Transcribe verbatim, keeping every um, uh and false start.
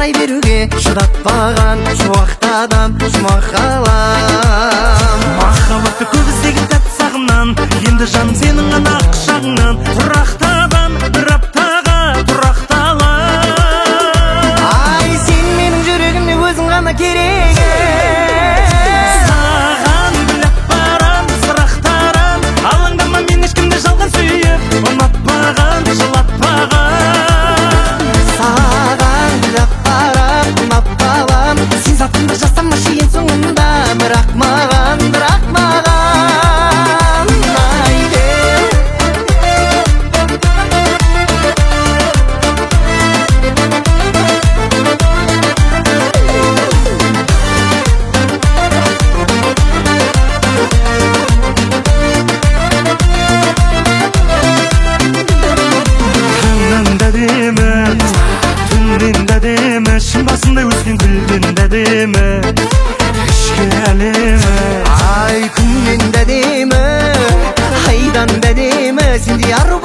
қарай беруге шыдатпаған шуақты адам жұмақ қалам. Махаббатты көп іздеген тәтті сағымнан, енді жаным сенің ғана құшағыңнан. Тұрақты адам бір аптаға тұрақтала. Ай, сен менің жүрегімде өзің ғана керек. Саған біліп барам сұрақтарым, алаңдама, мен ешкімді жалған сүйіп, ұнатпаған, жылатпаған. Саған біліп барам, ұнап қалам, сен затыңды жасамашы ең соңында, бірақ маған, бірақ маған шын басында өскен гүлден де әдемі ішкі әлемі. Ай, күннен де әдемі, айдан да әдемі, сендей ару